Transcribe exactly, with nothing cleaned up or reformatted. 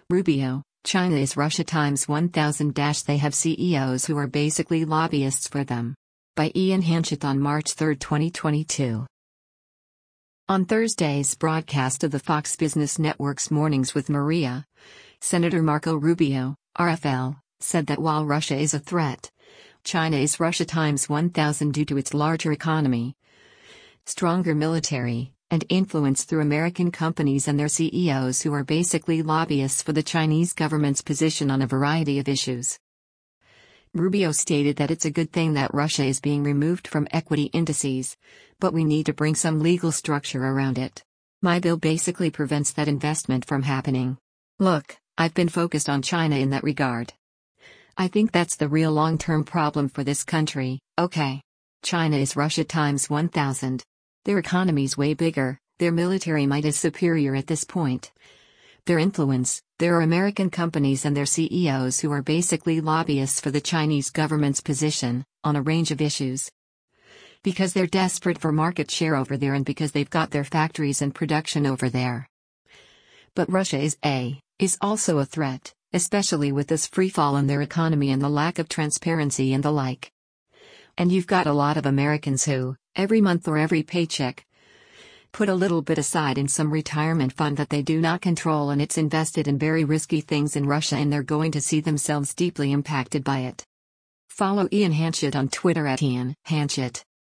Rubio, China is Russia times one thousand. They have C E Os who are basically lobbyists for them. By Ian Hanchett on March third, twenty twenty-two. On Thursday's broadcast of the Fox Business Network's Mornings with Maria, Senator Marco Rubio, R F L, said that while Russia is a threat, China is Russia times one thousand due to its larger economy, stronger military, and influence through American companies and their C E Os who are basically lobbyists for the Chinese government's position on a variety of issues. Rubio stated that it's a good thing that Russia is being removed from equity indices, but we need to bring some legal structure around it. My bill basically prevents that investment from happening. Look, I've been focused on China in that regard. I think that's the real long-term problem for this country. Okay. China is Russia times one thousand. Their economy's way bigger, their military might is superior at this point. Their influence, there are American companies and their C E Os who are basically lobbyists for the Chinese government's position, on a range of issues. Because they're desperate for market share over there and because they've got their factories and production over there. But Russia is a, is also a threat, especially with this freefall in their economy and the lack of transparency and the like. And you've got a lot of Americans who, every month or every paycheck, put a little bit aside in some retirement fund that they do not control, and it's invested in very risky things in Russia, and they're going to see themselves deeply impacted by it. Follow Ian Hanchett on Twitter at Ian Hanchett.